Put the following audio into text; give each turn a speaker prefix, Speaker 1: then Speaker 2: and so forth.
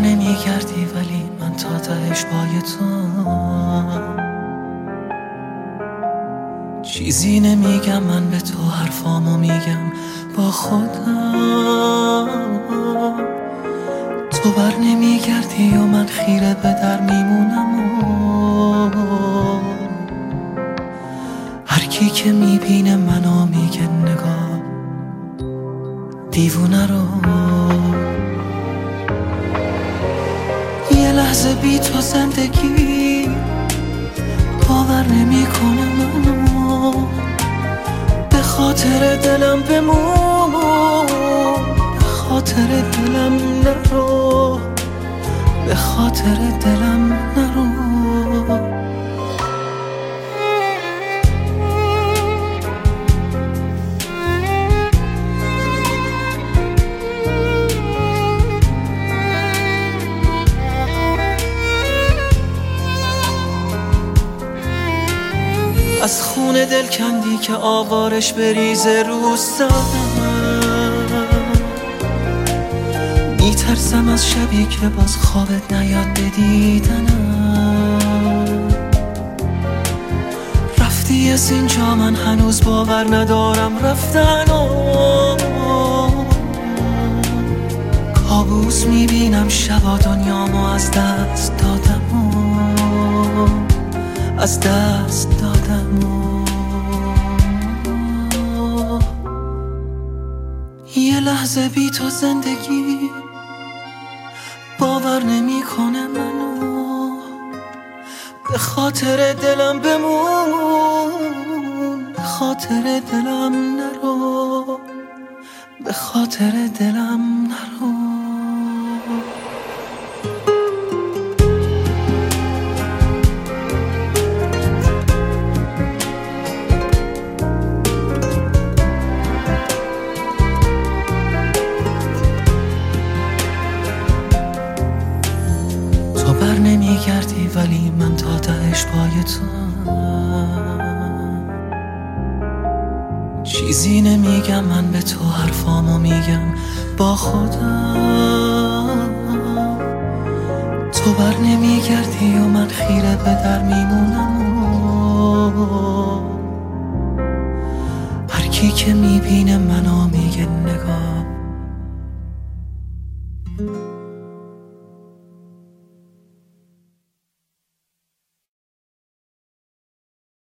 Speaker 1: نمیگردی ولی من تا تهش پای تو. چیزی نمیگم من به تو، حرفامو میگم با خودم. تو بر نمیگردی و من خیره به در میمونم و هر کی که میبینه منو میگه نگاه دیوونه رو. یه لحظه بی تو زندگی باور نمیکنه منو، به خاطر دلم بمون، به خاطر دلم نرو، به خاطر دلم نرو. از خون دل کندی که آوارش بریزه رو سرم. میترسم از شبی که باز خوابت نیاد به دیدنم. رفتی از اینجا من هنوز باور ندارم رفتنم. کابوس میبینم شبا دنیامو از دست دادم، از دست دادم. یه لحظه بی تو زندگی باور نمیکنه منو، به خاطر دلم بمون، به خاطر دلم نرو، به خاطر دلم نرو. بر نمیگردی ولی من تا تهش پای تو. چیزی نمیگم من به تو، حرفامو میگم با خودم. تو بر نمیگردی و من خیره به در میمونم و هر کی که میبینه منو میگه نگاه